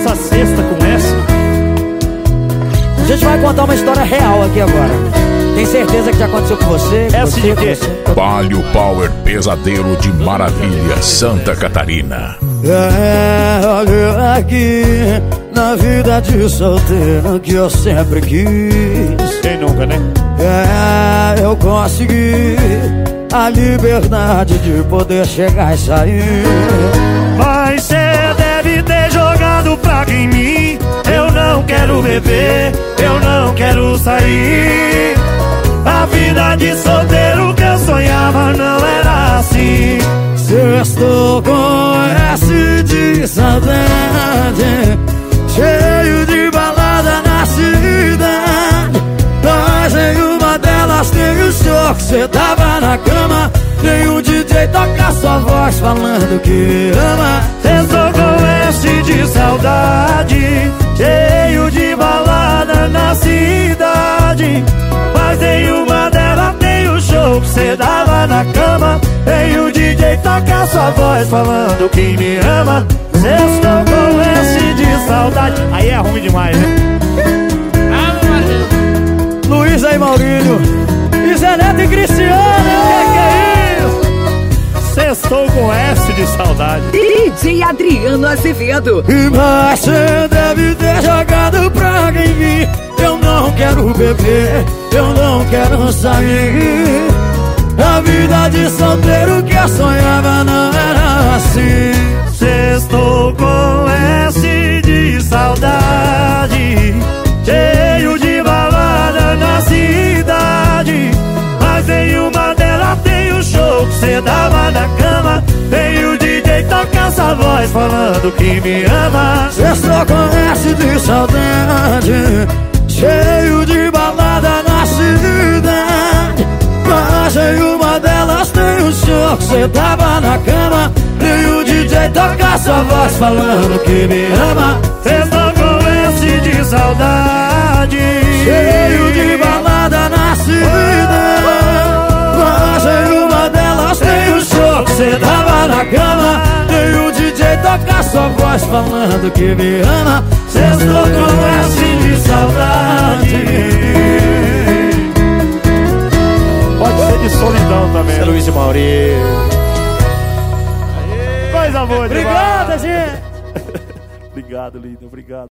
essa sexta com essa. A gente vai contar uma história real aqui agora. Tem certeza que já aconteceu com você? Essa de quê? Palio Power Pesadelo de Maravilha, Santa Catarina. Olha aqui, na vida de solteiro que eu sempre quis. Quem nunca, né? Eu consegui a liberdade de poder chegar e sair. Mas cê deve ter jogado praga em mim. Eu não quero beber, eu não quero sair. A vida de solteiro que eu sonhava não era assim. Estou com S de saudade, cheio de balada na cidade. Mas nenhuma delas tem o show que cê dava na cama. Nem o DJ toca sua voz falando que me ama. Estou com S de saudade, cheio de balada na cidade. Mas nenhuma delas tem o show que cê dava na cama. Nem o DJ toca sua voz falando que me ama. Estou com S de saudade. Aí é ruim demais, né? Luiz aí, Maurílio, e Zé Neto e Cristiano. Que é isso? Sextou com S de saudade. DJ Adriano Azevedo. Mas cê deve ter jogado praga em mim. Eu não quero beber, eu não quero sair. A vida de solteiro que eu sonhava não era assim. Sextou com S de saudade, cheio de balada na cidade. Mas nenhuma delas tem o show que cê dava na cama. Tem o DJ toca essa voz falando que me ama. Estou com S de saudade, cheio de balada na cidade. Mas nenhuma delas tem o show que cê dava na cama. Nem o DJ toca sua voz falando que me ama. Estou com S de saudade, cheio de balada na cidade. Mas nenhuma delas tem o show que cê dava na cama. Nem o DJ toca sua voz falando que me ama. Estou com S de saudade. Pode ser de solidão também. É Luiz e Maurício. Coisa boa demais. Obrigado, gente. Obrigado, lindo. Obrigado.